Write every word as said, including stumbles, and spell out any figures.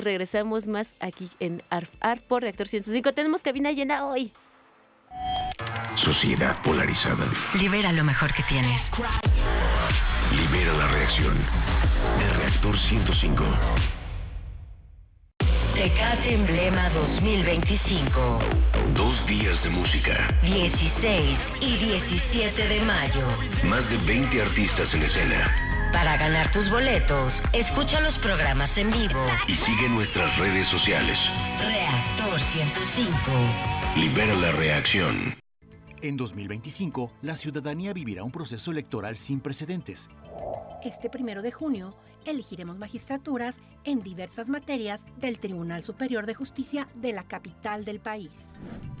Regresamos más aquí en A R F A R por Reactor ciento cinco. Tenemos cabina llena hoy. Sociedad polarizada. Libera lo mejor que tienes. Libera la reacción de Reactor ciento cinco. Tecate Emblema dos mil veinticinco. Dos días de música. dieciséis y diecisiete de mayo. Más de veinte artistas en escena. Para ganar tus boletos, escucha los programas en vivo. Y sigue nuestras redes sociales. Reactor ciento cinco. Libera la reacción. En dos mil veinticinco, la ciudadanía vivirá un proceso electoral sin precedentes. Este primero de junio, elegiremos magistraturas en diversas materias del Tribunal Superior de Justicia de la capital del país.